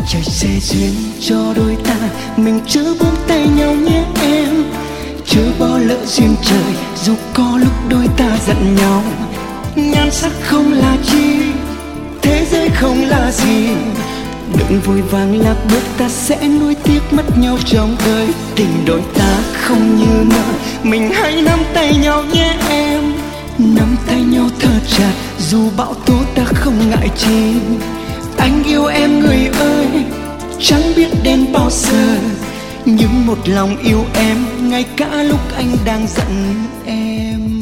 Trời sẽ duyên cho đôi ta, mình chớ buông tay nhau nhé em. Chớ bỏ lỡ duyên trời, dù có lúc đôi ta giận nhau. Nhan sắc không là chi, thế giới không là gì. Đừng vội vàng lạc bước, ta sẽ nuối tiếc mất nhau trong đời. Tình đôi ta không như mơ, mình hãy nắm tay nhau nhé em. Nắm tay nhau thật chặt, dù bão tố ta không ngại chi. Anh yêu em người ơi, chẳng biết đến bao giờ. Nhưng một lòng yêu em, ngay cả lúc anh đang giận em.